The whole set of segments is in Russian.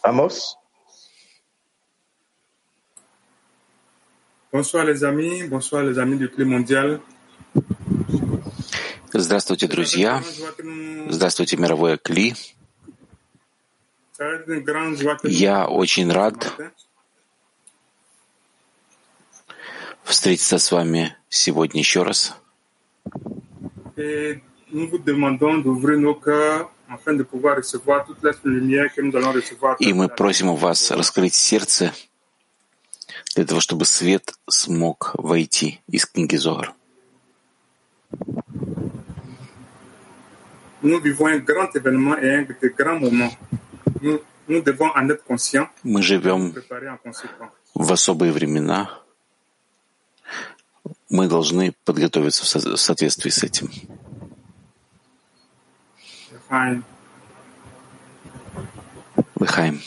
Amos. Bonsoir les amis du Clé mondial. Здравствуйте, друзья. Здравствуйте, мировое Кли. Я очень рад встретиться с вами сегодня еще раз. И мы просим у вас раскрыть сердце для того, чтобы свет смог войти из книги Зоар. Мы живем в особые времена. Мы должны подготовиться в соответствии с этим. Лыхаем.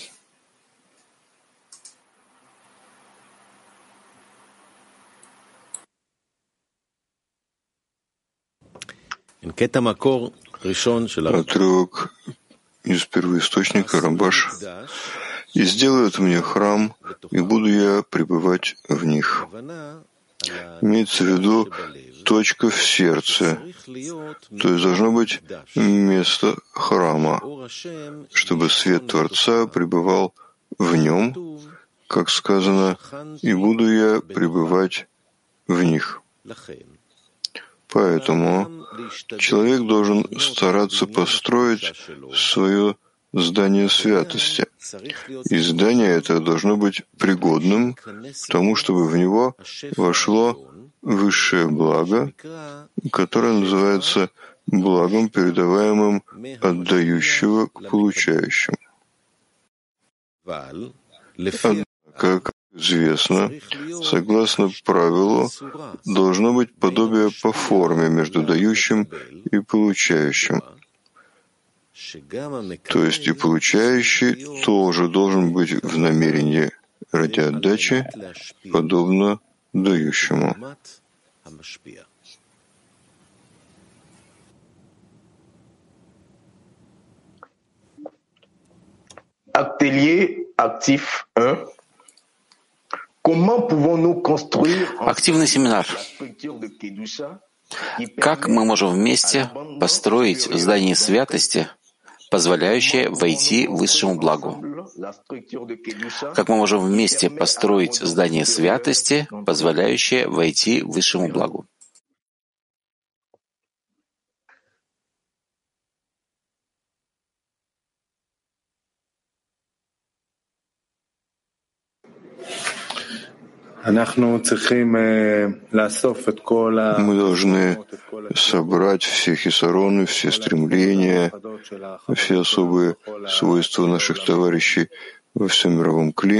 Отрывок из первоисточника Рамбаш. «И сделают мне храм, и буду я пребывать в них». Имеется в виду точка в сердце, то есть должно быть место храма, чтобы свет Творца пребывал в нем, как сказано, «и буду я пребывать в них». Поэтому человек должен стараться построить свое здание святости. И здание это должно быть пригодным к тому, чтобы в него вошло высшее благо, которое называется благом, передаваемым от к получающему. Однако, как известно, согласно правилу, должно быть подобие по форме между дающим и получающим. То есть и получающий тоже должен быть в намерении ради отдачи, подобно дающему. Atelier actif 1. Активный семинар. Как мы можем вместе построить здание святости, позволяющее войти высшему благу? Как мы можем вместе построить здание святости, позволяющее войти высшему благу? Мы должны собрать все хисароны, все стремления, все особые свойства наших товарищей во всем мировом Кли,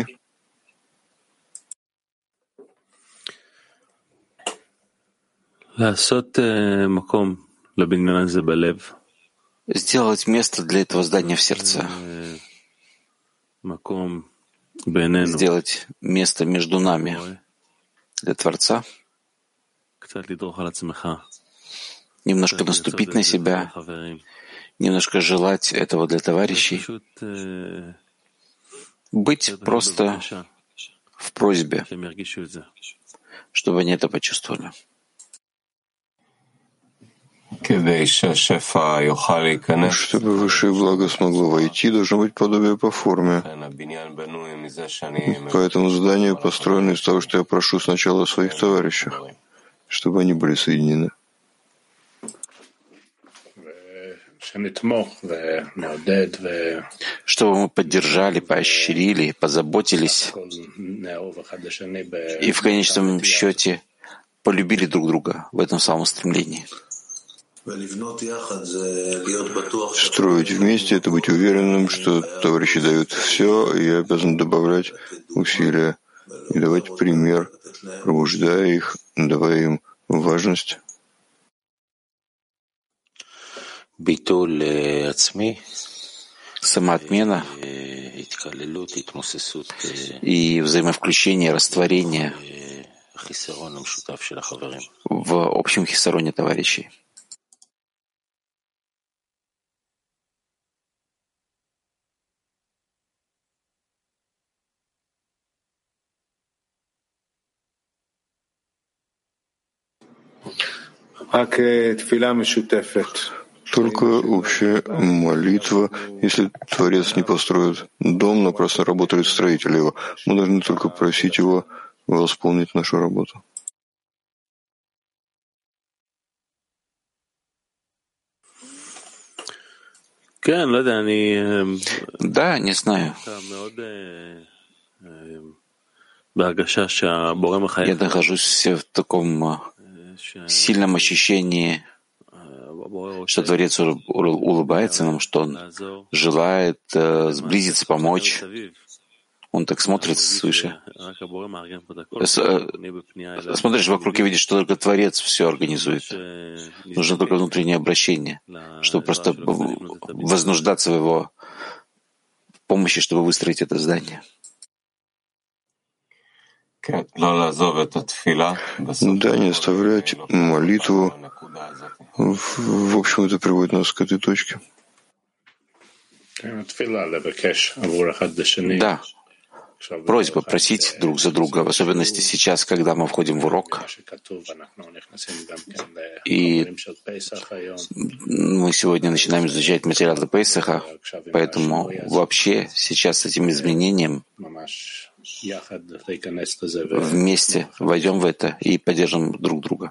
сделать место для этого здания в сердце, сделать место между нами для Творца, немножко наступить на себя, немножко желать этого для товарищей, быть просто в просьбе, чтобы они это почувствовали. Чтобы высшее благо смогло войти, должно быть подобие по форме. Поэтому здание построено из того, что я прошу сначала о своих товарищах, чтобы они были соединены. Чтобы мы поддержали, поощрили, позаботились и в конечном счете полюбили друг друга в этом самом стремлении. Строить вместе — это быть уверенным, что товарищи дают все, и я обязан добавлять усилия и давать пример, пробуждая их, давая им важность. Самоотмена и взаимовключение, растворение в общем хисароне товарищей. Только общая молитва. Если Творец не построит дом, напрасно работали строители его. Мы должны только просить его восполнить нашу работу. Да, не знаю. Я нахожусь в таком сильном ощущении, что Творец улыбается нам, что Он желает сблизиться, помочь. Он так смотрит свыше. Смотришь вокруг и видишь, что только Творец все организует. Нужно только внутреннее обращение, чтобы просто вознуждаться в Его помощи, чтобы выстроить это здание. Да, не оставлять молитву. В общем, это приводит нас к этой точке. Да. Просьба просить друг за друга, в особенности сейчас, когда мы входим в урок. И мы сегодня начинаем изучать материалы Пейсаха, поэтому вообще сейчас с этим изменением вместе войдем в это и поддержим друг друга.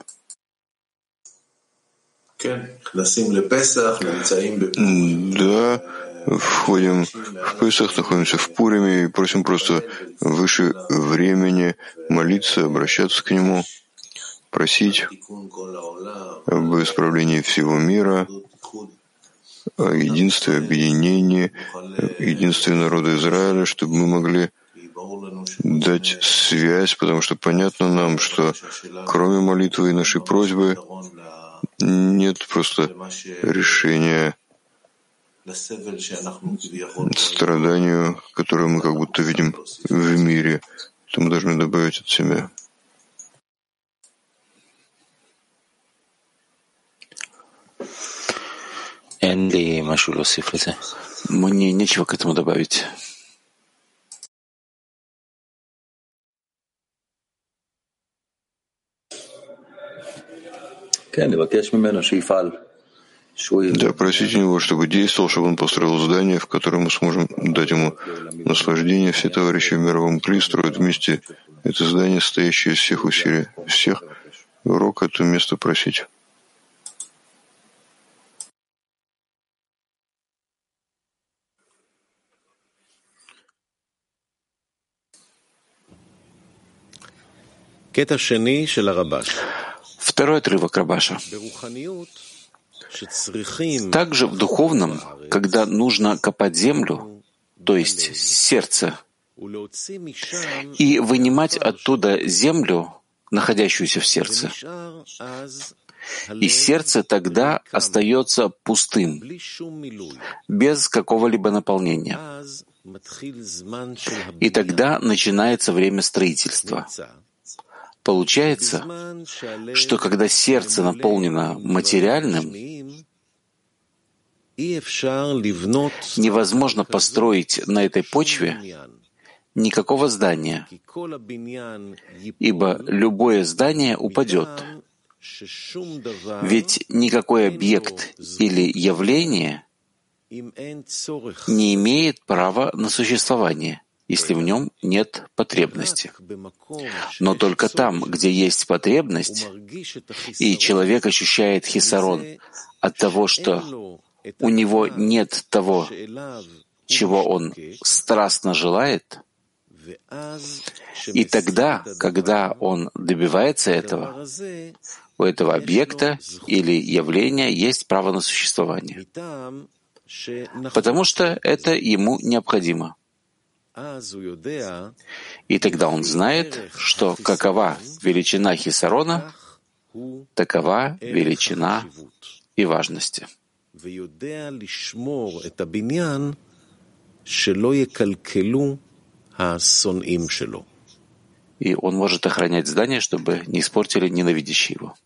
Да, входим в Песах, находимся в Пуриме и просим просто выше времени молиться, обращаться к Нему, просить об исправлении всего мира, о единстве, объединении, единстве народа Израиля, чтобы мы могли дать связь, потому что понятно нам, что кроме молитвы и нашей просьбы нет просто решения страданию, которое мы как будто видим в мире. То мы должны добавить от себя. Мне нечего к этому добавить. Да, просите Него, чтобы действовал, чтобы Он построил здание, в котором мы сможем дать Ему наслаждение. Все товарищи в мировом кли строят вместе это здание, состоящее из всех усилий, всех. Урок — это место просить. Второй отрывок Рабаша. Также в духовном, когда нужно копать землю, то есть сердце, и вынимать оттуда землю, находящуюся в сердце, и сердце тогда остается пустым, без какого-либо наполнения. И тогда начинается время строительства. Получается, что когда сердце наполнено материальным, невозможно построить на этой почве никакого здания, ибо любое здание упадет. Ведь никакой объект или явление не имеет права на существование, если в нем нет потребности. Но только там, где есть потребность, и человек ощущает хисарон от того, что у него нет того, чего он страстно желает, и тогда, когда он добивается этого, у этого объекта или явления есть право на существование, потому что это ему необходимо. И тогда он знает, что какова величина хисарона, такова величина и важности. И он может охранять здание, чтобы не испортили ненавидящие его.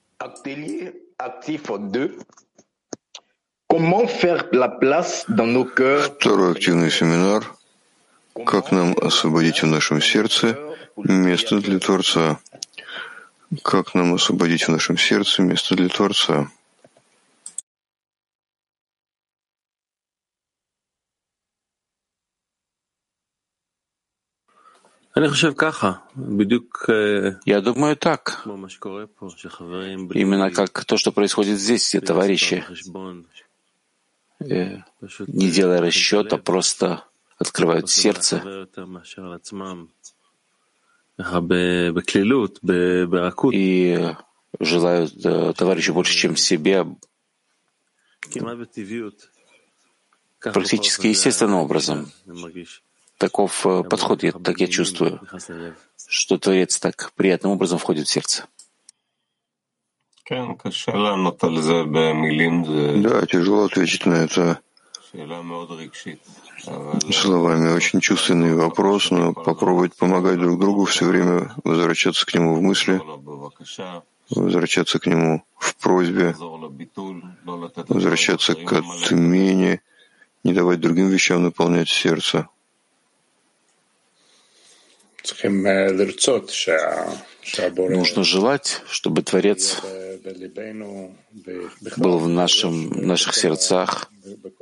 Второй активный семинар. Как нам освободить в нашем сердце место для Творца? Как нам освободить в нашем сердце место для Творца? Я думаю так. Именно как то, что происходит здесь, где товарищи, не делая расчета, просто открывают сердце и желают товарищу больше, чем себе, практически естественным образом. Таков подход, так я чувствую, что Творец так приятным образом входит в сердце. Да, тяжело ответить на это словами. Очень чувственный вопрос, но попробовать помогать друг другу, все время возвращаться к нему в мысли, возвращаться к нему в просьбе, возвращаться к отмене, не давать другим вещам наполнять сердце. Нужно желать, чтобы Творец был в наших сердцах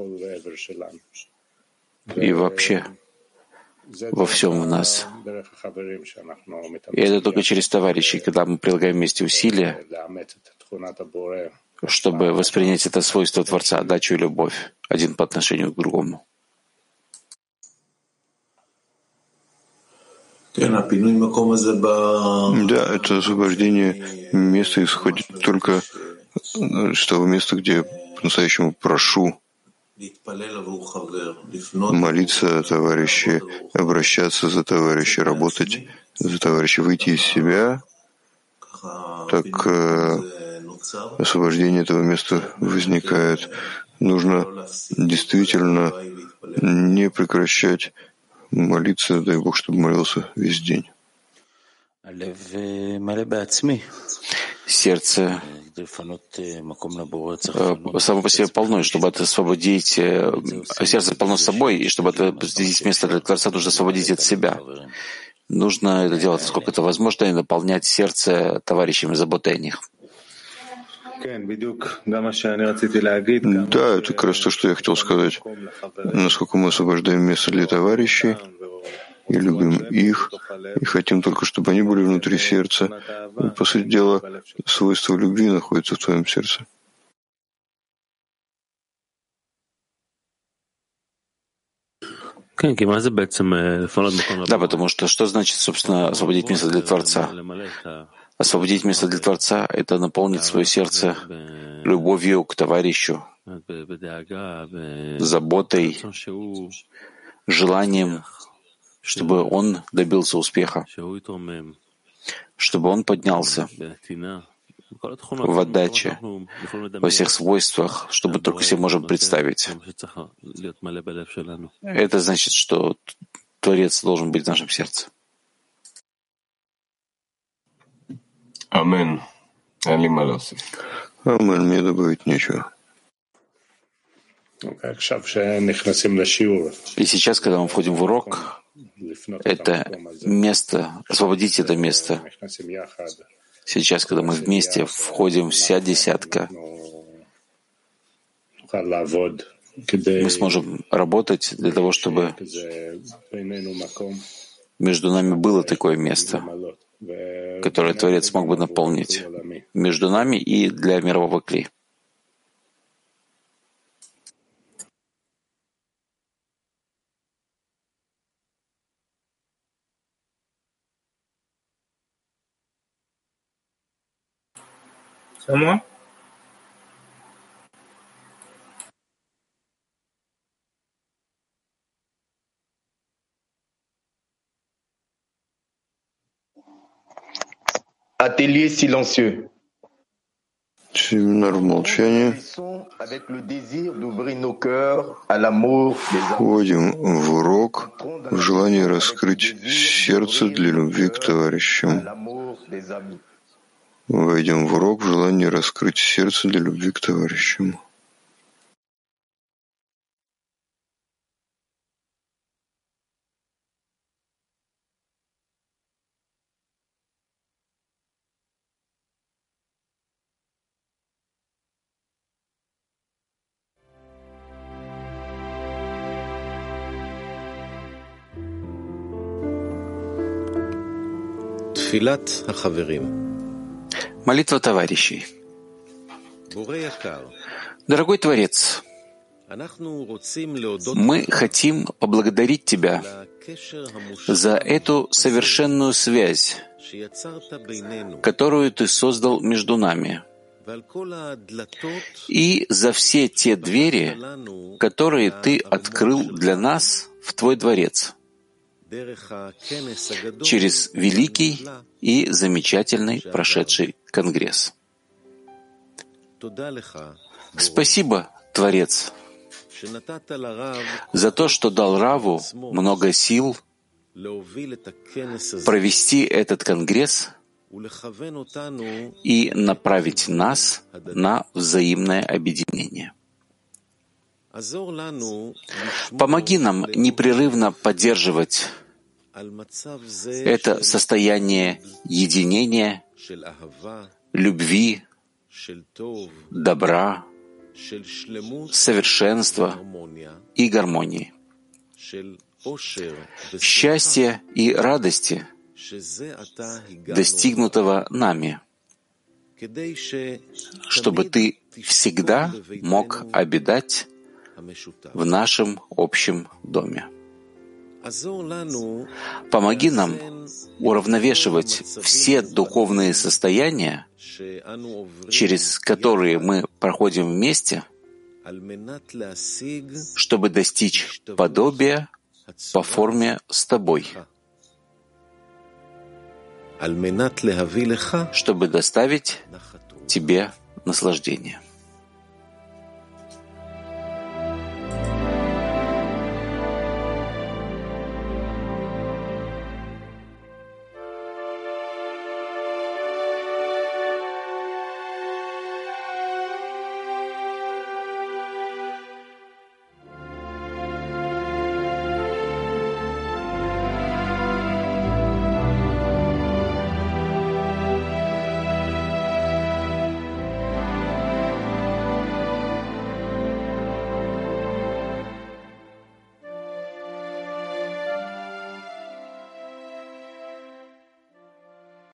и вообще во всем в нас. И это только через товарищей, когда мы прилагаем вместе усилия, чтобы воспринять это свойство Творца, отдачу и любовь, один по отношению к другому. Да, это освобождение места исходит только с того места, где по-настоящему прошу молиться о товарище, обращаться за товарища, работать за товарища, выйти из себя, так освобождение этого места возникает. Нужно действительно не прекращать молиться, дай Бог, чтобы молился весь день. Сердце само по себе полно, и чтобы освободить сердце полно собой, и чтобы освободить место для Творца, нужно освободить от себя. Нужно это делать, насколько это возможно, и наполнять сердце товарищами, заботой о них. Да, это как раз то, что я хотел сказать. Насколько мы освобождаем место для товарищей и любим их, и хотим только, чтобы они были внутри сердца. И, по сути дела, свойство любви находится в твоем сердце. Да, потому что значит, собственно, освободить место для Творца? Освободить место для Творца — это наполнить свое сердце любовью к товарищу, заботой, желанием, чтобы он добился успеха, чтобы он поднялся в отдаче, во всех свойствах, что мы только себе можем представить. Это значит, что Творец должен быть в нашем сердце. Амен. Амен, мне добавить нечего. И сейчас, когда мы входим в урок, это место, освободить это место. Сейчас, когда мы вместе входим вся десятка, мы сможем работать для того, чтобы между нами было такое место, которое Творец смог бы наполнить между нами и для мирового кли. Comment? Atelier silencieux. Семинар в молчании. Входим в урок в желании раскрыть сердце для любви к товарищам. Войдем в урок в желании раскрыть сердце для любви к товарищам. Молитва товарищей. Дорогой Творец, мы хотим поблагодарить Тебя за эту совершенную связь, которую Ты создал между нами, и за все те двери, которые Ты открыл для нас в Твой дворец через великий и замечательный прошедший Конгресс. Спасибо, Творец, за то, что дал Раву много сил провести этот Конгресс и направить нас на взаимное объединение. Помоги нам непрерывно поддерживать это состояние единения, любви, добра, совершенства и гармонии, счастья и радости, достигнутого нами, чтобы Ты всегда мог обитать в нашем общем доме. Помоги нам уравновешивать все духовные состояния, через которые мы проходим вместе, чтобы достичь подобия по форме с Тобой, чтобы доставить Тебе наслаждение.